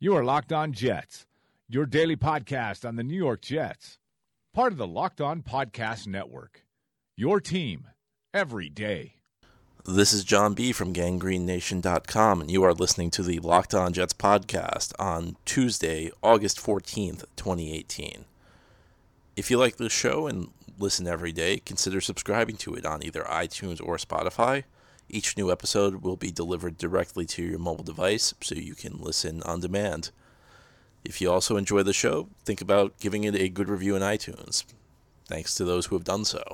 You are Locked On Jets, your daily podcast on the New York Jets. Part of the Locked On Podcast Network. Your team every day. This is John B. from GangreneNation.com, and you are listening to the Locked On Jets podcast on Tuesday, August 14th, 2018. If you like this show and listen every day, consider subscribing to it on either iTunes or Spotify. Each new episode will be delivered directly to your mobile device so you can listen on demand. If you also enjoy the show, think about giving it a good review in iTunes. Thanks to those who have done so.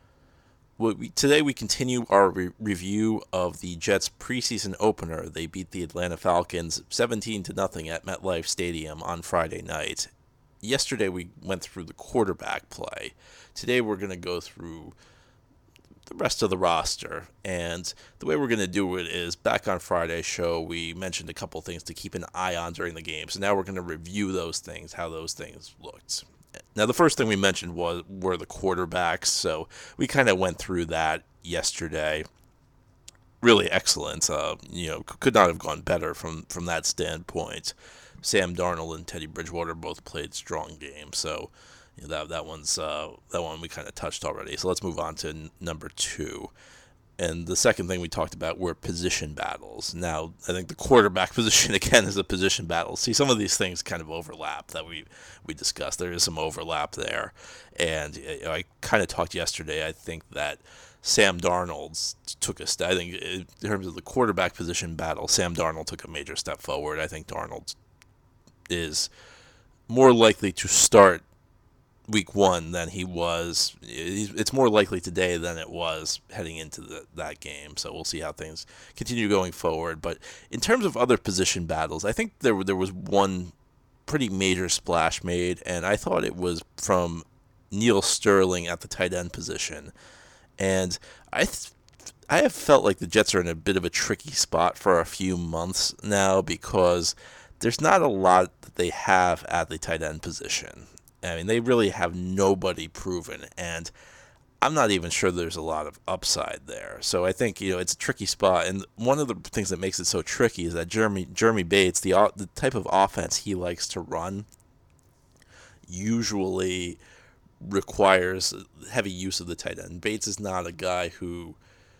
Today we continue our review of the Jets preseason opener. They beat the Atlanta Falcons 17-0 at MetLife Stadium on Friday night. Yesterday we went through the quarterback play. Today we're going to go through the rest of the roster, and the way we're going to do it is, back on Friday's show we mentioned a couple things to keep an eye on during the game, so now we're going to review those things, how those things looked. Now the first thing we mentioned were the quarterbacks, so we kind of went through that yesterday. Really excellent, could not have gone better from that standpoint. Sam Darnold and Teddy Bridgewater both played strong games, so that one we kind of touched already. So let's move on to number 2. And the second thing we talked about were position battles. Now, I think the quarterback position, again, is a position battle. See, some of these things kind of overlap that we discussed. There is some overlap there. And I kind of talked yesterday, I think that Sam Darnold took a step. I think in terms of the quarterback position battle, Sam Darnold took a major step forward. I think Darnold is more likely to start week 1 than he was. It's more likely today than it was heading into that game, so we'll see how things continue going forward. But in terms of other position battles, I think there was one pretty major splash made, and I thought it was from Neil Sterling at the tight end position. And I have felt like the Jets are in a bit of a tricky spot for a few months now, because there's not a lot that they have at the tight end position. I mean, they really have nobody proven, and I'm not even sure there's a lot of upside there. So I think, it's a tricky spot, and one of the things that makes it so tricky is that Jeremy Bates, the type of offense he likes to run, usually requires heavy use of the tight end. Bates is not a guy who,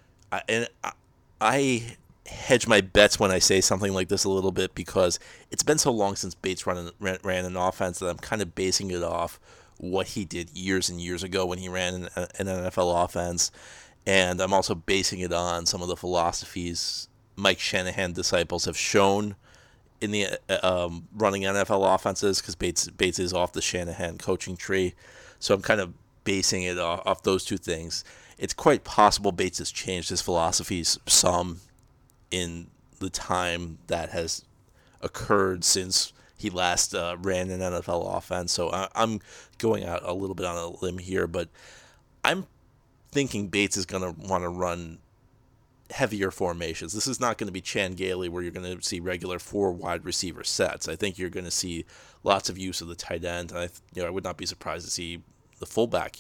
I hedge my bets when I say something like this a little bit, because it's been so long since Bates ran an offense that I'm kind of basing it off what he did years and years ago when he ran an NFL offense, and I'm also basing it on some of the philosophies Mike Shanahan disciples have shown in the running NFL offenses, because Bates is off the Shanahan coaching tree, so I'm kind of basing it off those two things. It's quite possible Bates has changed his philosophies some in the time that has occurred since he last ran an NFL offense. So I'm going out a little bit on a limb here, but I'm thinking Bates is going to want to run heavier formations. This is not going to be Chan Gailey where you're going to see regular 4 wide receiver sets. I think you're going to see lots of use of the tight end. I would not be surprised to see the fullback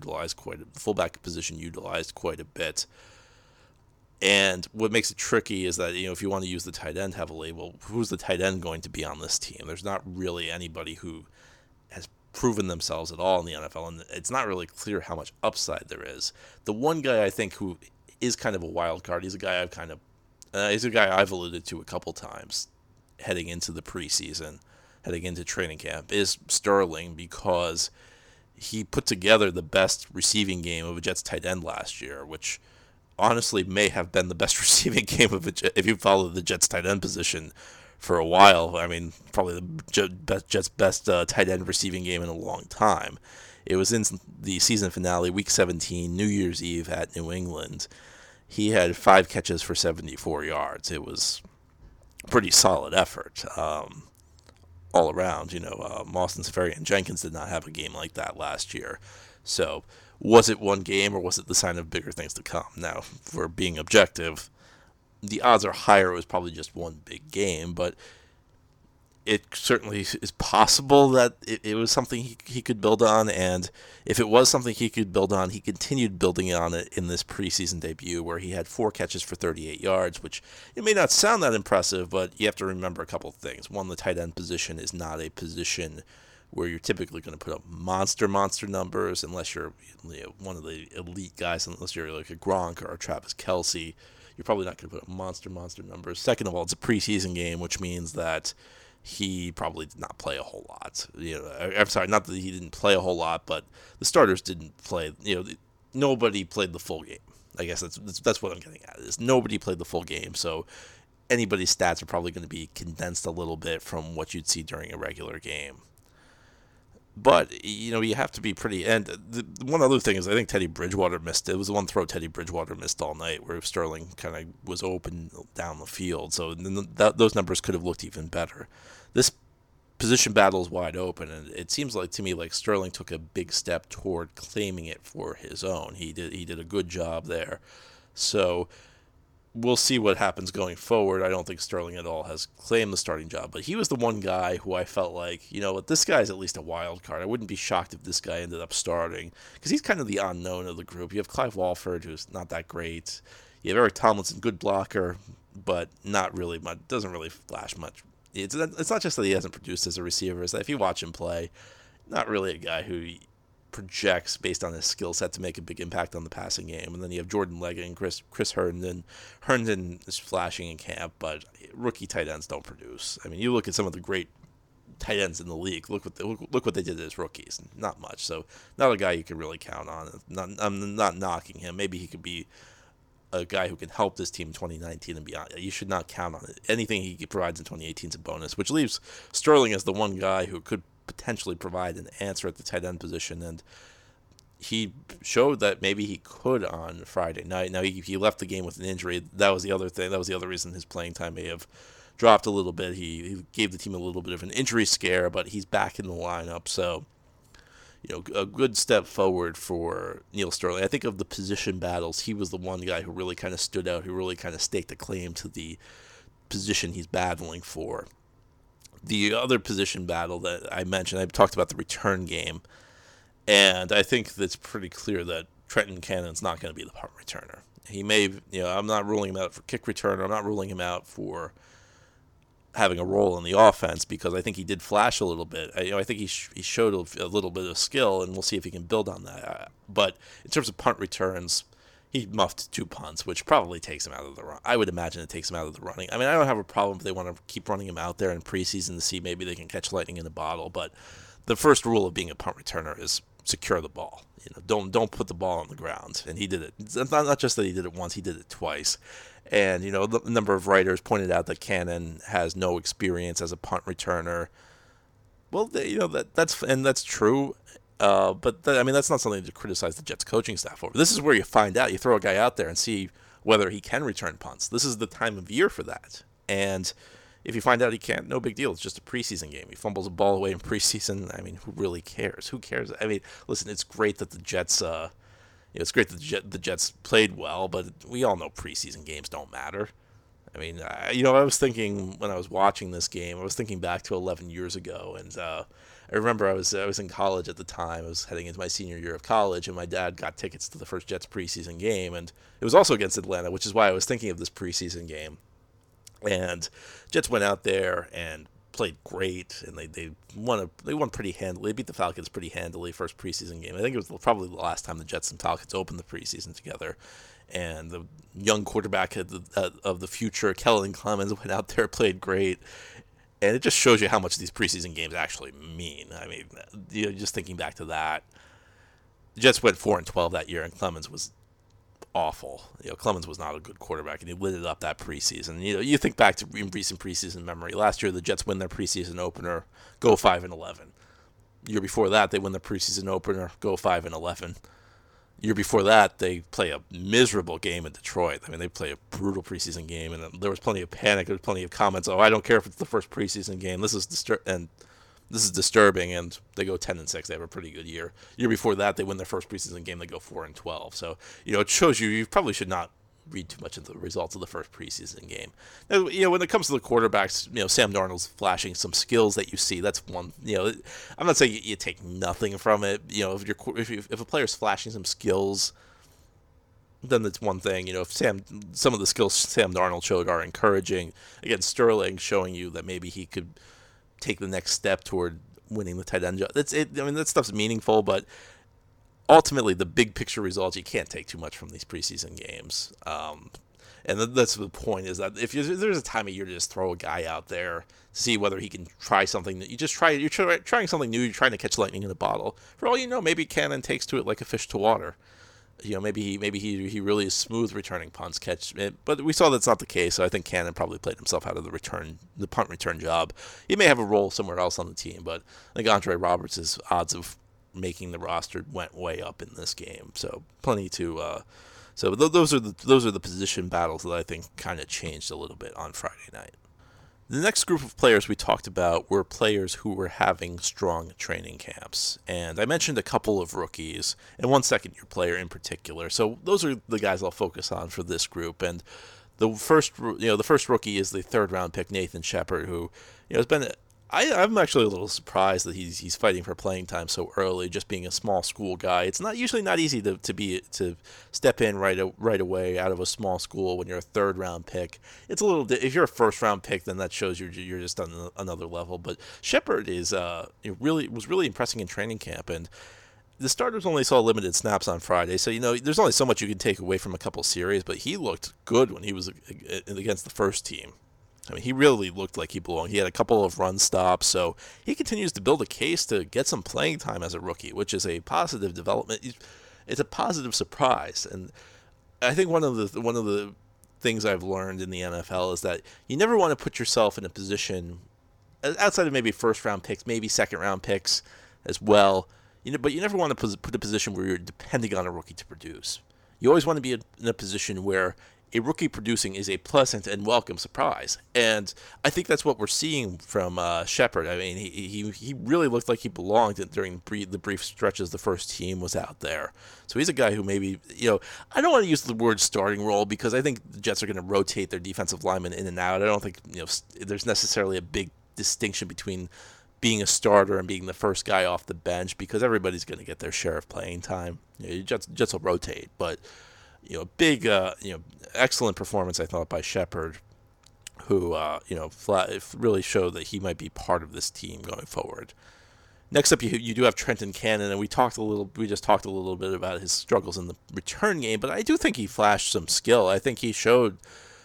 position utilized quite a bit. And what makes it tricky is that, if you want to use the tight end heavily, well, who's the tight end going to be on this team? There's not really anybody who has proven themselves at all in the NFL, and it's not really clear how much upside there is. The one guy I think who is kind of a wild card, he's a guy I've alluded to a couple times heading into the preseason, heading into training camp, is Sterling, because he put together the best receiving game of a Jets tight end last year, which honestly may have been the best receiving game of it if you follow the Jets tight end position for a while. I mean, probably the Jets best tight end receiving game in a long time. It was in the season finale, Week 17, New Year's Eve at New England. He had 5 catches for 74 yards. It was a pretty solid effort all around. Austin Seferian Jenkins did not have a game like that last year. So was it one game, or was it the sign of bigger things to come? Now, if we're being objective, the odds are higher it was probably just one big game, but it certainly is possible that it was something he could build on, and if it was something he could build on, he continued building on it in this preseason debut where he had 4 catches for 38 yards, which it may not sound that impressive, but you have to remember a couple of things. One, the tight end position is not a position where you're typically going to put up monster numbers unless you're one of the elite guys, unless you're like a Gronk or a Travis Kelce. You're probably not going to put up monster numbers. Second of all, it's a preseason game, which means that he probably did not play a whole lot. I'm sorry, not that he didn't play a whole lot, but the starters didn't play. Nobody played the full game. I guess that's what I'm getting at. Is nobody played the full game, so anybody's stats are probably going to be condensed a little bit from what you'd see during a regular game. But, you have to be pretty... And one other thing is I think Teddy Bridgewater missed it. It was the one throw Teddy Bridgewater missed all night where Sterling kind of was open down the field. So those numbers could have looked even better. This position battle is wide open, and it seems like to me like Sterling took a big step toward claiming it for his own. He did a good job there. So we'll see what happens going forward. I don't think Sterling at all has claimed the starting job, but he was the one guy who I felt like, this guy's at least a wild card. I wouldn't be shocked if this guy ended up starting because he's kind of the unknown of the group. You have Clive Walford, who's not that great. You have Eric Tomlinson, good blocker, but not really much. Doesn't really flash much. It's not just that he hasn't produced as a receiver. It's that if you watch him play, not really a guy who projects based on his skill set to make a big impact on the passing game. And then you have Jordan Leggett and Chris Herndon. Herndon is flashing in camp, but rookie tight ends don't produce. I mean, you look at some of the great tight ends in the league. Look what they did as rookies. Not much. So not a guy you can really count on. I'm not knocking him. Maybe he could be a guy who can help this team in 2019 and beyond. You should not count on it. Anything he provides in 2018 is a bonus, which leaves Sterling as the one guy who could potentially provide an answer at the tight end position, and he showed that maybe he could on Friday night. Now he left the game with an injury. That was the other thing. That was the other reason his playing time may have dropped a little bit. He gave the team a little bit of an injury scare, but he's back in the lineup. So, a good step forward for Neil Sterling. I think of the position battles, he was the one guy who really kind of stood out, who really kind of staked a claim to the position he's battling for. The other position battle that I mentioned, I talked about the return game, and I think it's pretty clear that Trenton Cannon's not going to be the punt returner. He may, I'm not ruling him out for kick returner. I'm not ruling him out for having a role in the offense because I think he did flash a little bit. I think he showed a little bit of skill, and we'll see if he can build on that. But in terms of punt returns, he muffed 2 punts, which probably takes him out of the run. I would imagine it takes him out of the running. I mean, I don't have a problem if they want to keep running him out there in preseason to see maybe they can catch lightning in a bottle. But the first rule of being a punt returner is secure the ball. Don't put the ball on the ground. And he did it. It's not just that he did it once; he did it twice. And the number of writers pointed out that Cannon has no experience as a punt returner. Well, that's true. But that's not something to criticize the Jets coaching staff over. This is where you find out. You throw a guy out there and see whether he can return punts. This is the time of year for that. And if you find out he can't, no big deal. It's just a preseason game. He fumbles a ball away in preseason. I mean, who really cares? Who cares? I mean, listen, it's great that the Jets, the Jets played well, but we all know preseason games don't matter. I mean, I was thinking when I was watching this game, I was thinking back to 11 years ago, and I remember I was in college at the time. I was heading into my senior year of college, and my dad got tickets to the first Jets preseason game, and it was also against Atlanta, which is why I was thinking of this preseason game. And Jets went out there and played great, and they won pretty handily. They beat the Falcons pretty handily first preseason game. I think it was probably the last time the Jets and Falcons opened the preseason together. And the young quarterback of the future, Kellen Clemens, went out there, played great. And it just shows you how much these preseason games actually mean. I mean, just thinking back to that, the Jets went 4-12 that year, and Clemens was awful. Clemens was not a good quarterback, and he lit it up that preseason. You think back to recent preseason memory. Last year, the Jets win their preseason opener, go 5-11. Year before that, they win their preseason opener, go 5-11. Year before that, they play a miserable game in Detroit. I mean, they play a brutal preseason game, and there was plenty of panic. There was plenty of comments. Oh, I don't care if it's the first preseason game. This is disturbing, and they go 10-6. They have a pretty good year. Year before that, they win their first preseason game. They go 4-12. So, it shows you probably should not read too much into the results of the first preseason game. Now, when it comes to the quarterbacks, Sam Darnold's flashing some skills that you see. That's one. I'm not saying you take nothing from it. If a player's flashing some skills, then that's one thing. If some of the skills Sam Darnold showed are encouraging. Again, Sterling showing you that maybe he could take the next step toward winning the tight end job. That stuff's meaningful, but ultimately the big picture results, you can't take too much from these preseason games. And that's the point, is that if there's a time of year to just throw a guy out there to see whether he can try something that you're trying something new, you're trying to catch lightning in a bottle. For all you know, maybe Cannon takes to it like a fish to water. Maybe he really is smooth returning punts, but we saw that's not the case. So I think Cannon probably played himself out of the punt return job. He may have a role somewhere else on the team, but I think Andre Roberts' odds of making the roster went way up in this game. So plenty to. So those are the position battles that I think kind of changed a little bit on Friday night. The next group of players we talked about were players who were having strong training camps. And I mentioned a couple of rookies and one second-year player in particular. So those are the guys I'll focus on for this group. And the first rookie is the third-round pick, Nathan Shepard, who has been. I'm actually a little surprised that he's fighting for playing time so early, just being a small school guy. It's usually not easy to step in right away out of a small school when you're a third round pick. It's a little if you're a first round pick, then that shows you're just on another level. But Shepard was really impressing in training camp, and the starters only saw limited snaps on Friday, so there's only so much you can take away from a couple series. But he looked good when he was against the first team. I mean, he really looked like he belonged. He had a couple of run stops, so he continues to build a case to get some playing time as a rookie, which is a positive development. It's a positive surprise, and I think one of the things I've learned in the NFL is that you never want to put yourself in a position outside of maybe first-round picks, maybe second-round picks as well. But you never want to put a position where you're depending on a rookie to produce. You always want to be in a position where a rookie producing is a pleasant and welcome surprise. And I think that's what we're seeing from Shepard. I mean, he really looked like he belonged during the brief stretches the first team was out there. So he's a guy who maybe, I don't want to use the word starting role because I think the Jets are going to rotate their defensive linemen in and out. I don't think, there's necessarily a big distinction between being a starter and being the first guy off the bench because everybody's going to get their share of playing time. Jets will rotate, but big, excellent performance, I thought, by Shepard, who, really showed that he might be part of this team going forward. Next up, you do have Trenton Cannon, and we just talked a little bit about his struggles in the return game, but I do think he flashed some skill. I think he showed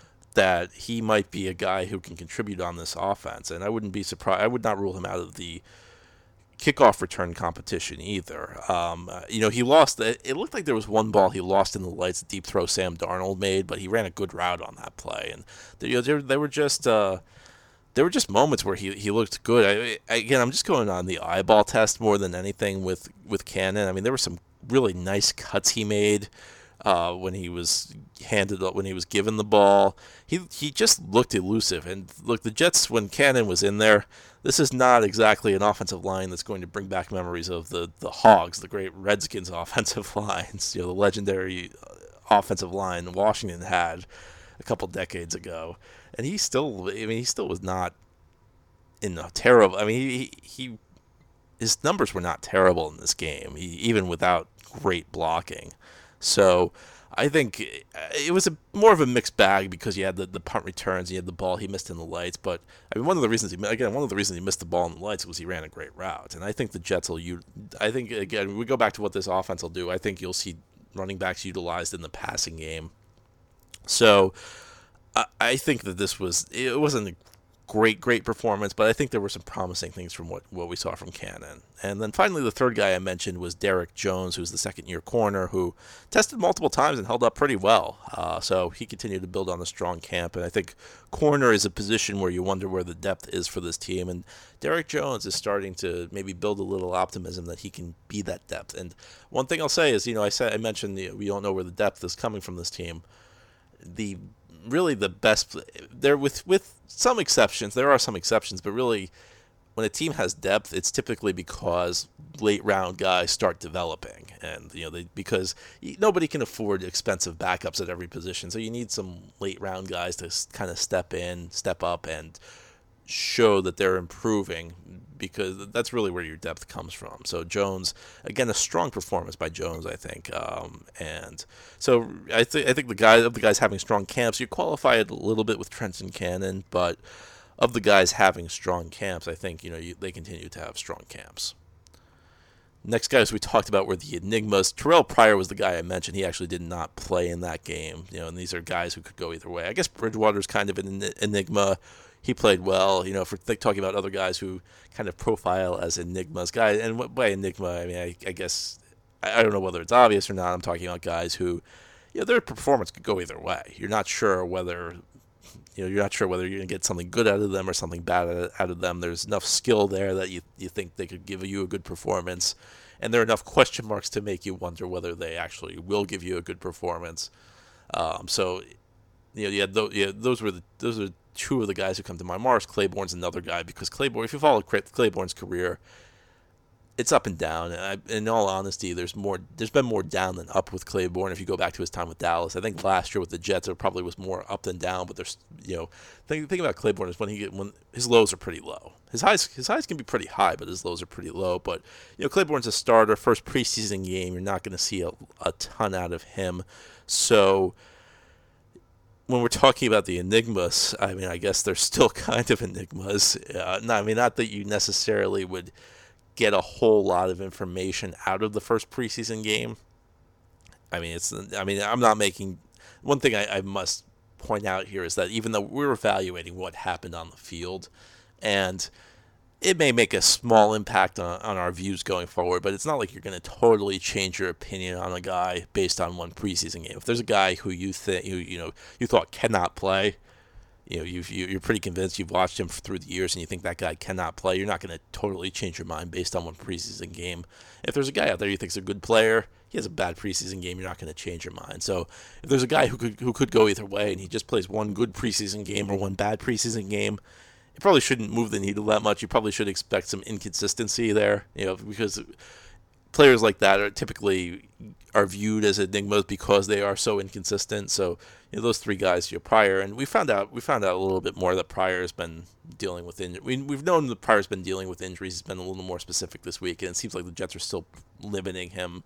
that he might be a guy who can contribute on this offense, and I wouldn't be surprised. I would not rule him out of the kickoff return competition either. He lost. It looked like there was one ball he lost in the lights, deep throw Sam Darnold made, but he ran a good route on that play. And there were just moments where he looked good. I'm just going on the eyeball test more than anything with Cannon. I mean, there were some really nice cuts he made when he was given the ball. He just looked elusive. And look, the Jets, when Cannon was in there, this is not exactly an offensive line that's going to bring back memories of the Hogs, the great Redskins offensive lines, the legendary offensive line Washington had a couple decades ago. And he still was not in a terrible. I mean, his numbers were not terrible in this game, even without great blocking. So I think it was more of a mixed bag because you had the punt returns, you had the ball he missed in the lights. But I mean, one of the reasons he missed the ball in the lights was he ran a great route. And I think the Jets will. I think again, we go back to what this offense will do. I think you'll see running backs utilized in the passing game. So I think that it wasn't a great performance, but I think there were some promising things from what we saw from Cannon. And then finally, the third guy I mentioned was Derek Jones, who's the second-year corner, who tested multiple times and held up pretty well. So he continued to build on a strong camp, and I think corner is a position where you wonder where the depth is for this team, and Derek Jones is starting to maybe build a little optimism that he can be that depth. And one thing I'll say is, I mentioned we don't know where the depth is coming from this team. Really the best there with some exceptions. There are some exceptions, but really when a team has depth, it's typically because late round guys start developing, and because nobody can afford expensive backups at every position, so you need some late round guys to kind of step up, and show that they're improving, because that's really where your depth comes from. So Jones, again, a strong performance by Jones, I think, and so I think the guys having strong camps, you qualify it a little bit with Trenton Cannon, but of the guys having strong camps, I think they continue to have strong camps. Next guys we talked about were the enigmas. Terrell Pryor was the guy I mentioned. He actually did not play in that game. And these are guys who could go either way. I guess Bridgewater's kind of an enigma. He played well. If we're talking about other guys who kind of profile as enigmas, guys, and by enigma, I mean I guess I don't know whether it's obvious or not. I'm talking about guys who, their performance could go either way. You're not sure whether you're going to get something good out of them or something bad out of them. There's enough skill there that you think they could give you a good performance, and there are enough question marks to make you wonder whether they actually will give you a good performance. Those are two of the guys who come to mind. Morris Claiborne's another guy, because Claiborne, if you follow Claiborne's career, it's up and down. And in all honesty, there's been more down than up with Claiborne. If you go back to his time with Dallas, I think last year with the Jets, it probably was more up than down. But there's, thing about Claiborne is when his lows are pretty low. His highs can be pretty high, but his lows are pretty low. But Claiborne's a starter, first preseason game. You're not going to see a ton out of him. So when we're talking about the enigmas, I mean, I guess they're still kind of enigmas. Not that you necessarily would get a whole lot of information out of the first preseason game. I'm not making one thing I must point out here is that even though we're evaluating what happened on the field, and it may make a small impact on our views going forward, but it's not like you're going to totally change your opinion on a guy based on one preseason game. If there's a guy who you think you thought cannot play, you're pretty convinced, you've watched him through the years and you think that guy cannot play, you're not going to totally change your mind based on one preseason game. If there's a guy out there you think is a good player, he has a bad preseason game, you're not going to change your mind. So if there's a guy who could go either way and he just plays one good preseason game or one bad preseason game, it probably shouldn't move the needle that much. You probably should expect some inconsistency there, because players like that are typically viewed as enigmas because they are so inconsistent. So those three guys, Pryor, and we found out a little bit more that Pryor's been dealing with injuries. We've known that Pryor's been dealing with injuries. He's been a little more specific this week, and it seems like the Jets are still limiting him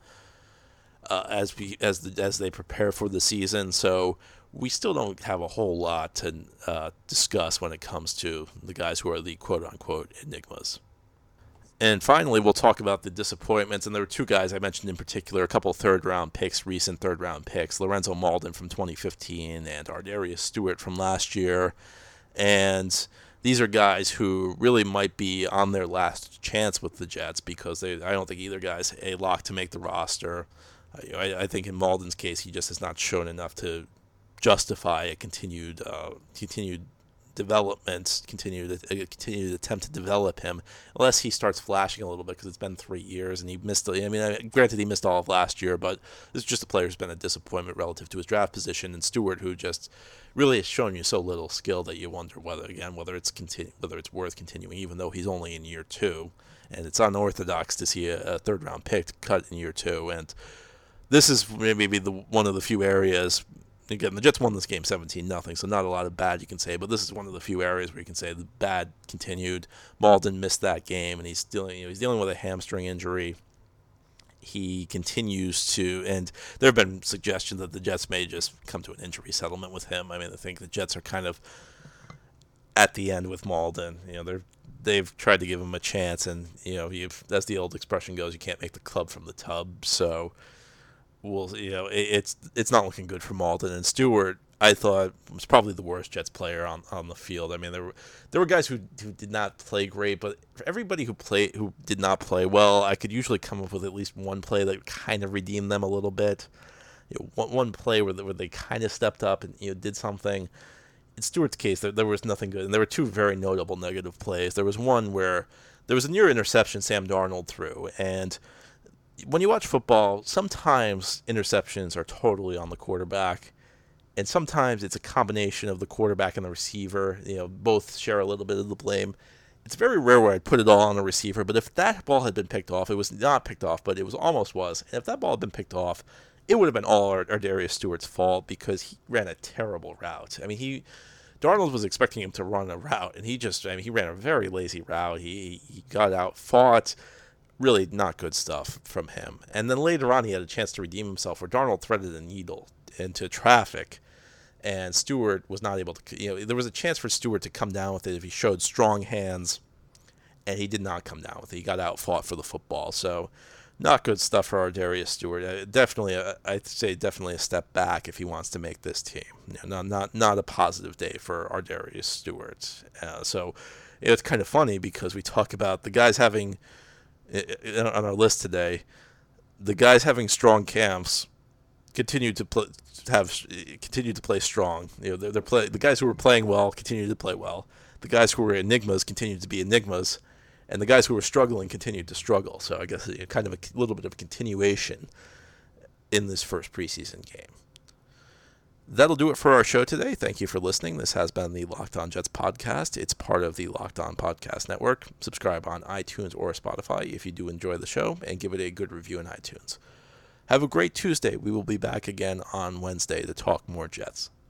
as they prepare for the season. So we still don't have a whole lot to discuss when it comes to the guys who are the quote-unquote enigmas. And finally, we'll talk about the disappointments. And there were two guys I mentioned in particular, a couple recent third-round picks, Lorenzo Mauldin from 2015 and Ardarius Stewart from last year. And these are guys who really might be on their last chance with the Jets, because I don't think either guy's a lock to make the roster. I think in Mauldin's case, he just has not shown enough to justify a continued development, continued attempt to develop him, unless he starts flashing a little bit, because it's been 3 years and he missed. Granted, he missed all of last year, but this is just a player who's been a disappointment relative to his draft position. And Stewart, who just really has shown you so little skill that you wonder whether it's worth continuing, even though he's only in year 2, and it's unorthodox to see a third-round pick cut in year 2. And this is maybe one of the few areas. Again, the Jets won this game 17-0, so not a lot of bad you can say, but this is one of the few areas where you can say the bad continued. Mauldin missed that game, and he's dealing with a hamstring injury. He continues to, and there have been suggestions that the Jets may just come to an injury settlement with him. I think the Jets are kind of at the end with Mauldin. They've tried to give him a chance, and as the old expression goes, you can't make the club from the tub. So it's not looking good for Mauldin. And Stewart, I thought, was probably the worst Jets player on the field. There were guys who did not play great, but for everybody who did not play well, I could usually come up with at least one play that kind of redeemed them a little bit. One play where they kind of stepped up and did something. In Stewart's case, there was nothing good, and there were two very notable negative plays. There was one where there was a near interception Sam Darnold threw, and when you watch football, sometimes interceptions are totally on the quarterback, and sometimes it's a combination of the quarterback and the receiver. Both share a little bit of the blame. it's very rare where I'd put it all on a receiver, but if that ball had been picked off, it was not picked off, but it was almost was. And if that ball had been picked off, it would have been all Ardarius Stewart's fault because he ran a terrible route. I mean, Darnold was expecting him to run a route, and he ran a very lazy route. He got out, fought, really not good stuff from him. And then later on, he had a chance to redeem himself where Darnold threaded a needle into traffic, and Stewart was not able to, there was a chance for Stewart to come down with it if he showed strong hands, and he did not come down with it. He got out, fought for the football. So not good stuff for Ardarius Stewart. I'd say definitely a step back if he wants to make this team. Not a positive day for Ardarius Stewart. So it's kind of funny because we talk about the guys having, on our list today, the guys having strong camps continue to play strong. The guys who were playing well continue to play well. The guys who were enigmas continue to be enigmas, and the guys who were struggling continued to struggle. So I guess kind of a little bit of a continuation in this first preseason game. That'll do it for our show today. Thank you for listening. This has been the Locked On Jets podcast. It's part of the Locked On Podcast Network. Subscribe on iTunes or Spotify if you do enjoy the show, and give it a good review in iTunes. Have a great Tuesday. We will be back again on Wednesday to talk more Jets.